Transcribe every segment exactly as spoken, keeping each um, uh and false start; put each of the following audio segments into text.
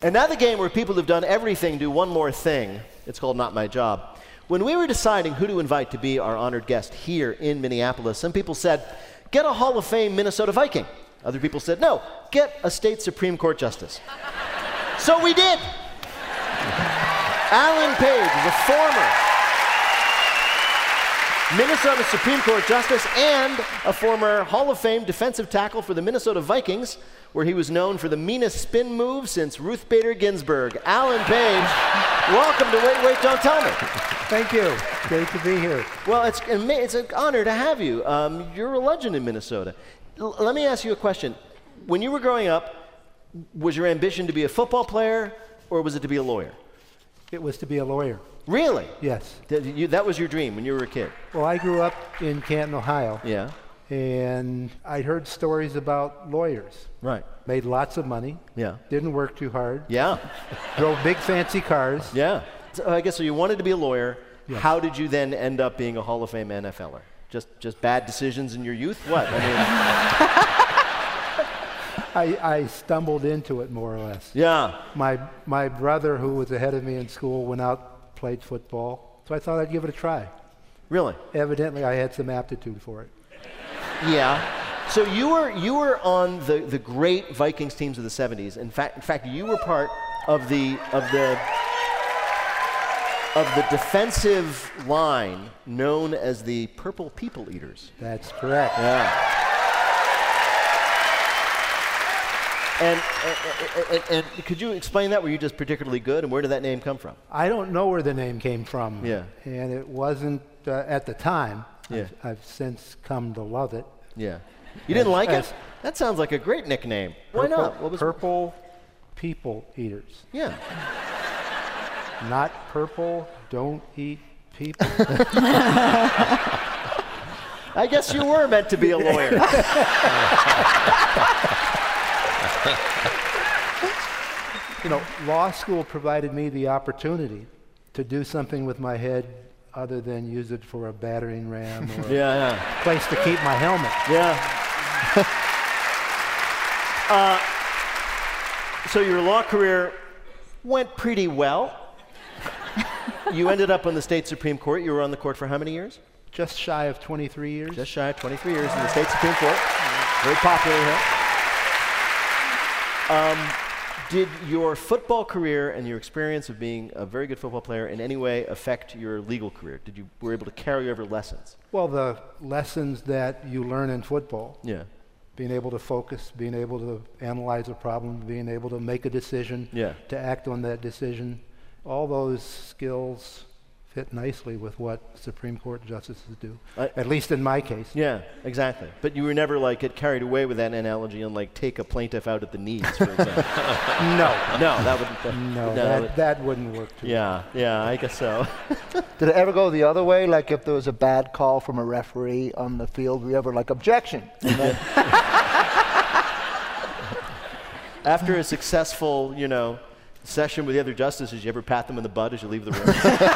And now the game where people who've done everything do one more thing. It's called Not My Job. When we were deciding who to invite to be our honored guest here in Minneapolis, some people said, get a Hall of Fame Minnesota Viking. Other people said, no, get a state Supreme Court justice. So we did. Alan Page is a former Minnesota Supreme Court justice and a former Hall of Fame defensive tackle for the Minnesota Vikings, where he was known for the meanest spin move since Ruth Bader Ginsburg. Alan Page, welcome to Wait, Wait, Don't Tell Me. Thank you. Great to be here. Well, it's, it's an honor to have you. Um, you're a legend in Minnesota. L- let me ask you a question. When you were growing up, was your ambition to be a football player, or was it to be a lawyer? It was to be a lawyer. Really? Yes. That, you, that was your dream when you were a kid? Well, I grew up in Canton, Ohio. Yeah. And I heard stories about lawyers. Right. Made lots of money. Yeah. Didn't work too hard. Yeah. Drove big fancy cars. Yeah. So I guess so you wanted to be a lawyer. Yes. How did you then end up being a Hall of Fame N F L er? Just just bad decisions in your youth? What? I mean, I, I stumbled into it more or less. yeah. My my brother, who was ahead of me in school, went out, played football. So I thought I'd give it a try. Really? Evidently, I had some aptitude for it. Yeah. So you were you were on the, the great Vikings teams of the seventies. In fact, in fact, you were part of the of the of the defensive line known as the Purple People Eaters. That's correct. Yeah. And, and, and, and could you explain that? Were you just particularly good, and where did that name come from? I don't know where the name came from. Yeah. And it wasn't uh, at the time. Yeah. I've, I've since come to love it. Yeah. You didn't As- like as it? That sounds like a great nickname. Why Purple- not? What was Purple People Eaters. Yeah. Not purple, don't eat people. I guess you were meant to be a lawyer. You know, law school provided me the opportunity to do something with my head other than use it for a battering ram or Yeah, yeah. a place to keep my helmet. Yeah. uh, so your law career went pretty well. You ended up on the state Supreme Court. You were on the court for how many years? Just shy of twenty-three years. Just shy of twenty-three years in the state Supreme Court. Very popular here. Um, did your football career and your experience of being a very good football player in any way affect your legal career? Did you were able to carry over lessons? Well, the lessons that you learn in football, Yeah. being able to focus, being able to analyze a problem, being able to make a decision, Yeah. to act on that decision, all those skills fit nicely with what Supreme Court justices do, I- at least in my case. Yeah, exactly. But you were never like get carried away with that analogy and like take a plaintiff out at the knees, for example. No. No, that wouldn't. Uh, No, that- that, that wouldn't work too yeah, yeah, I guess so. Did it ever go the other way? Like if there was a bad call from a referee on the field, were you ever like, objection? And then, After a successful, you know, session with the other justices, you ever pat them in the butt as you leave the room?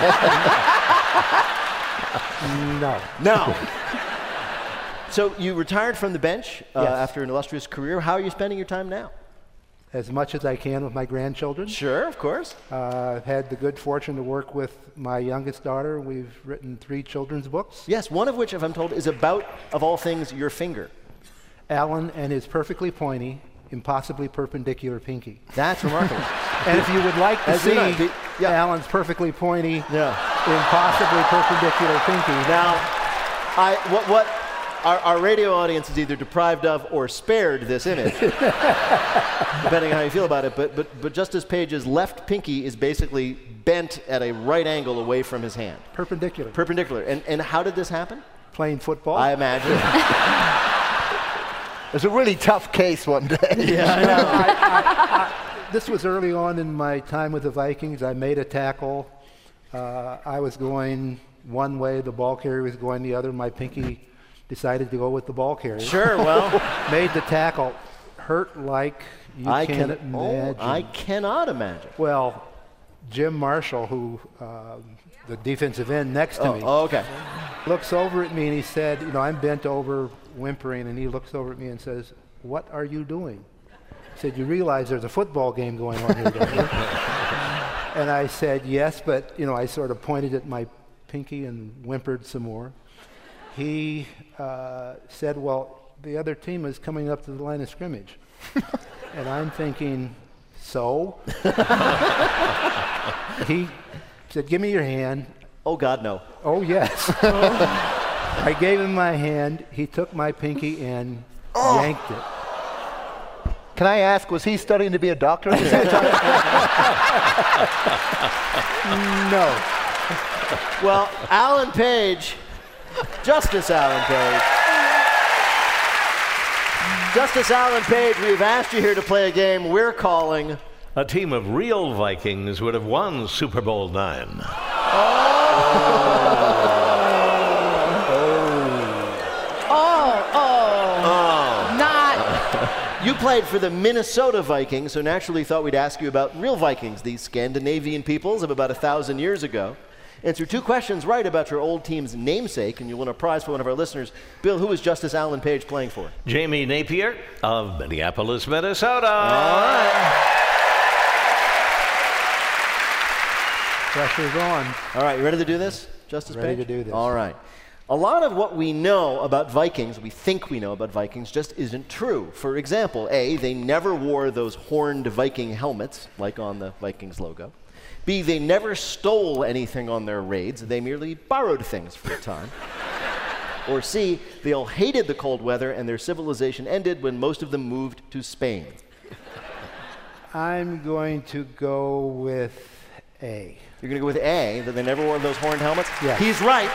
No. No. So you retired from the bench uh, Yes. after an illustrious career. How are you spending your time now? As much as I can with my grandchildren. Sure, of course. Uh, I've had the good fortune to work with my youngest daughter. We've written three children's books. Yes, one of which, if I'm told, is about, of all things, your finger. Alan and his perfectly pointy, impossibly perpendicular pinky. That's remarkable. And if you would like to As see did I. The- yeah. Alan's perfectly pointy, Yeah. impossibly perpendicular pinky, Now, I what what our, our radio audience is either deprived of or spared this image, depending on how you feel about it. But but but Justice Page's left pinky is basically bent at a right angle away from his hand, perpendicular. perpendicular. And and how did this happen? Playing football. I imagine. it was a really tough case one day. Yeah, I know. I, I, I, this was early on in my time with the Vikings. I made a tackle. Uh, I was going one way, the ball carrier was going the other. My pinky decided to go with the ball carrier. Sure. Well, Made the tackle. Hurt like you I can't can. imagine. Oh, I cannot imagine. Well, Jim Marshall, who uh, the defensive end next to Oh, me, oh, okay. looks over at me and he said, you know, I'm bent over, whimpering, and he looks over at me and says, "What are you doing?" said, you realize there's a football game going on here, don't you? And I said, yes, but, you know, I sort of pointed at my pinky and whimpered some more. He uh, said, well, the other team is coming up to the line of scrimmage. And I'm thinking, so? He said, give me your hand. Oh, God, no. Oh, yes. I gave him my hand. He took my pinky and oh. yanked it. Can I ask, was he studying to be a doctor at the same time? No. Well, Alan Page, Justice Alan Page. Justice Alan Page, we've asked you here to play a game we're calling... A team of real Vikings would have won Super Bowl nine. You played for the Minnesota Vikings, so naturally thought we'd ask you about real Vikings, these Scandinavian peoples of about a thousand years ago. Answer two questions right about your old team's namesake, and you'll win a prize for one of our listeners. Bill, who is Justice Alan Page playing for? Jamie Napier of Minneapolis, Minnesota. All right. Pressure's on. All right, you ready to do this, Justice Ready Page? to do this. All right. A lot of what we know about Vikings, we think we know about Vikings, just isn't true. For example, A, they never wore those horned Viking helmets, like on the Vikings logo. B, they never stole anything on their raids. They merely borrowed things for a time. Or C, they all hated the cold weather and their civilization ended when most of them moved to Spain. I'm going to go with A. You're going to go with A, that they never wore those horned helmets? Yes. He's right.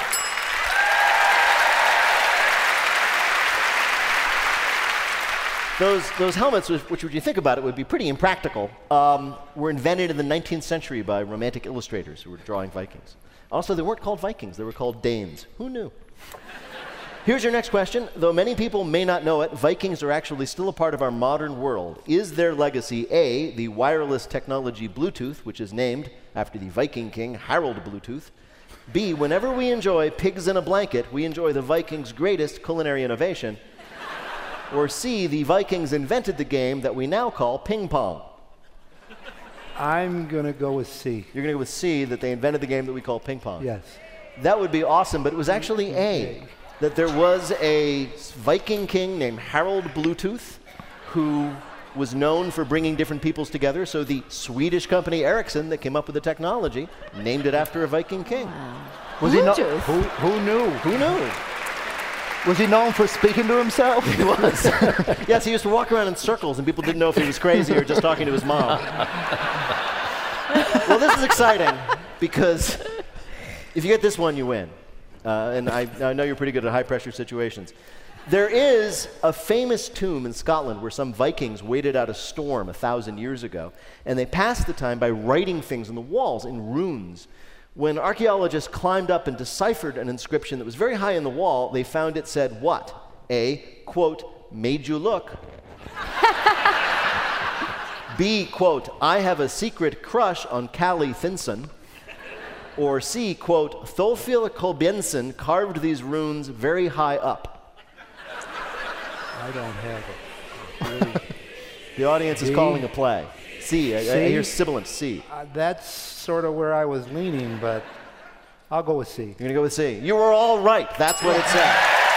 Those, those helmets, which, which, when you think about it, would be pretty impractical, um, were invented in the nineteenth century by romantic illustrators who were drawing Vikings. Also, they weren't called Vikings. They were called Danes. Who knew? Here's your next question. Though many people may not know it, Vikings are actually still a part of our modern world. Is their legacy A, the wireless technology Bluetooth, which is named after the Viking king Harold Bluetooth? B, whenever we enjoy pigs in a blanket, we enjoy the Vikings' greatest culinary innovation? Or C, the Vikings invented the game that we now call ping pong? I'm going to go with C. You're going to go with C, that they invented the game that we call ping pong? Yes. That would be awesome, but it was actually A, that there was a Viking king named Harold Bluetooth who was known for bringing different peoples together, so the Swedish company Ericsson that came up with the technology named it after a Viking king. Was he not? Who, who knew? Who knew? Was he known for speaking to himself? He was. Yes, he used to walk around in circles, and people didn't know if he was crazy or just talking to his mom. Well, this is exciting, because if you get this one, you win. Uh, and I, I know you're pretty good at high-pressure situations. There is a famous tomb in Scotland where some Vikings waited out a storm a thousand years ago, and they passed the time by writing things on the walls in runes. When archaeologists climbed up and deciphered an inscription that was very high in the wall, they found it said what? A, quote, made you look. B, quote, I have a secret crush on Callie Thinson. Or C, quote, Thorfinn Kolbjornsson carved these runes very high up. I don't have it. The audience is C. calling a play. C, I, C. I hear sibilant C. Uh, that's sort of where I was leaning, but I'll go with C. You're going to go with C. You were all right. That's what it said.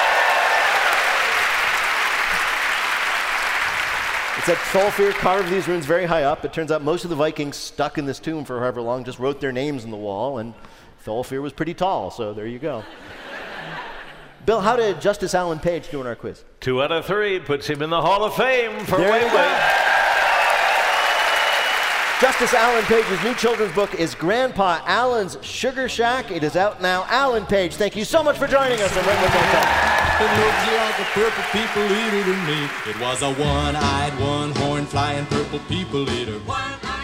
It said Thorfinn carved these runes very high up. It turns out most of the Vikings stuck in this tomb for however long just wrote their names on the wall, and Thorfinn was pretty tall, so there you go. Bill, how did Justice Alan Page do in our quiz? Two out of three puts him in the Hall of Fame for There Wait you go. Wait. Justice Alan Page's new children's book is Grandpa Alan's Sugar Shack. It is out now. Alan Page, thank you so much for joining us on Wait Wait Don't Tell. It looks like a purple people eater to me. It was a one-eyed, one-horn, flying purple people eater. One-eyed.